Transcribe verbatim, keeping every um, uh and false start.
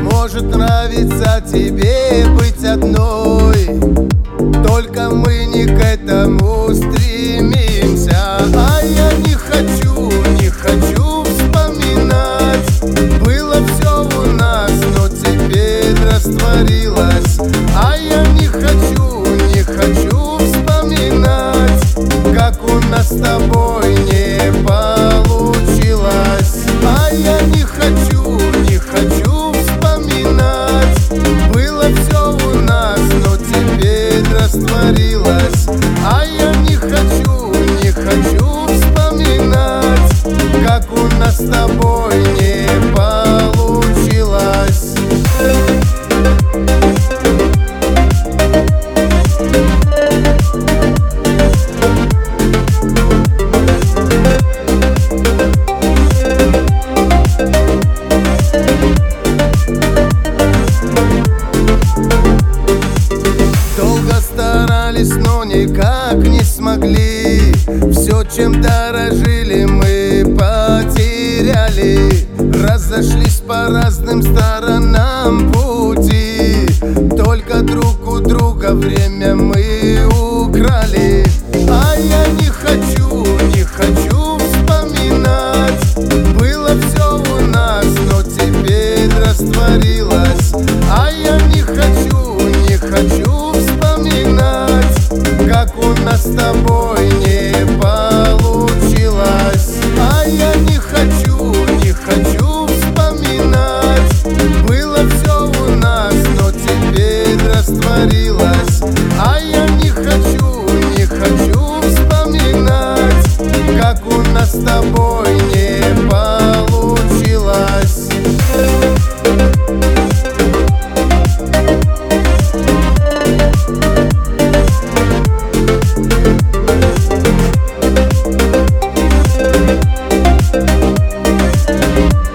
Может нравиться тебе быть одной, только мы не к этому стремимся. А я не хочу, не хочу вспоминать. Было все у нас, но теперь растворилось. А я не хочу, не хочу вспоминать, как у нас с тобой не получилось. А я не хочу, не хочу вспоминать. Было все у нас, но теперь растворилось. А я не хочу, не хочу вспоминать, как у нас с тобой не получилось. Но никак не смогли. Все, чем дорожили, мы потеряли. Разошлись по разным сторонам пути. Только друг у друга время мы украли. А я не хочу, не хочу вспоминать. Было все у нас, но теперь растворилось. А я не хочу, не хочу вспоминать, как у нас с тобой не получилось. А я не хочу, не хочу вспоминать. Было все у нас, но теперь растворилось. А я не хочу, не хочу вспоминать, как у нас с тобой не получилось. We'll be right back.